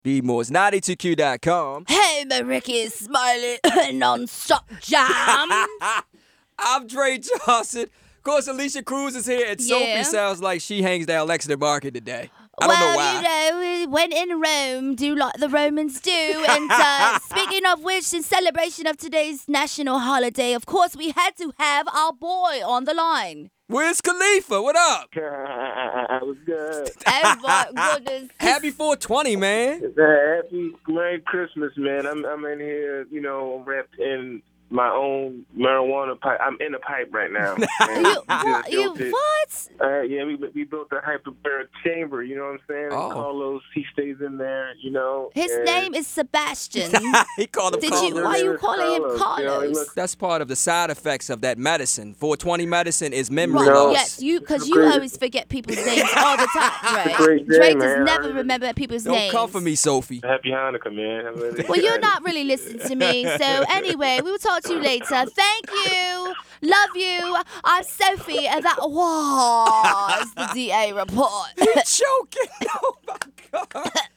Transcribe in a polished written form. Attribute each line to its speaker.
Speaker 1: Be more. It's 92Q.com.
Speaker 2: Hey, my Ricky is smiling non-stop jam.
Speaker 1: I'm Dre Johnson. Of course, Alicia Cruz is here, and Sophie sounds like she hangs down Lexington Market today. I don't know why.
Speaker 2: When in Rome, do like the Romans do. And speaking of which, in celebration of today's national holiday, of course, we had to have our boy on the line.
Speaker 1: Where's Khalifa? What up?
Speaker 3: I was good.
Speaker 2: Oh, my goodness.
Speaker 1: Happy 420, man.
Speaker 3: Happy Merry Christmas, man. I'm in here, wrapped in my own marijuana pipe. I'm in a pipe right now.
Speaker 2: What?
Speaker 3: Yeah, we built a hyperbaric chamber, you know what I'm saying?
Speaker 1: Oh.
Speaker 3: And Carlos, he stays in there,
Speaker 2: His name is Sebastian.
Speaker 1: He called him
Speaker 2: Why
Speaker 1: Carlos.
Speaker 2: are you calling him Carlos?
Speaker 1: That's part of the side effects of that medicine. 420 medicine is memory
Speaker 2: Right.
Speaker 1: loss.
Speaker 2: Yes, because you always forget people's names all the time, right? Drake does never remember people's names.
Speaker 1: Don't come for me, Sophie.
Speaker 3: Happy Hanukkah, man.
Speaker 2: Well, you're not really listening to me. So anyway, we will talk to you later. Thank you. Love you. I'm Sophie, and that was the DA report.
Speaker 1: You're choking. Oh, my God.